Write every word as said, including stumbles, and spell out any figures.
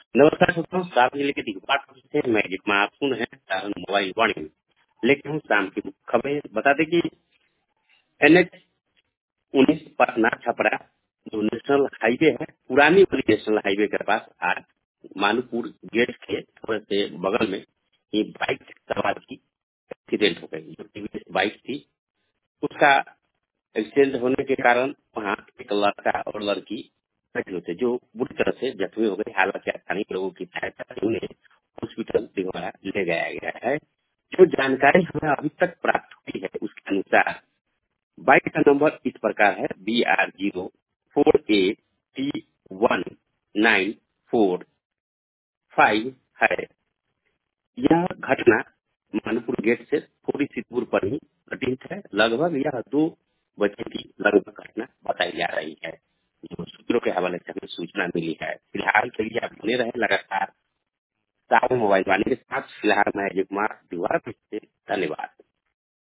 नमस्कार दोस्तों, सात जिले के दिग्बाट से मैं जितना आप सुन है सारण मोबाइल वाणी लेके हूँ शाम की खबरें। बता दें कि एन एच उन्नीस पटना छपरा जो नेशनल हाईवे है, पुरानी वाली नेशनल हाईवे के पास आज मानूपुर गेट के थोड़े से बगल में ये बाइक सवार की एक्सीडेंट हो गई। जो टीवीएस बाइक थी उसका एक्सीडेंट होने के कारण वहाँ एक लड़का और लड़की बैठे हुए थे जो बुरी तरह से जख्मी हो गए। हालांकि स्थानीय लोगों की सहायता से उन्हें हॉस्पिटल दिघवाड़ा ले जाया गया है। जो जानकारी हमें अभी तक प्राप्त हुई है उसके अनुसार बाइक का नंबर इस प्रकार है B R zero four A T one nine four five है। यह घटना मानपुर गेट से थोड़ी सी दूर पर ही घटित है। लगभग यह दो बजे की लगभग घटना बताई जा रही है। जो सूत्रों के हवाले से हमें सूचना मिली है। फिलहाल के लिए आप बने रहे लगातार सावन मोबाइल वाले के साथ। फिलहाल मैं अजय कुमार दीवार से धन्यवाद।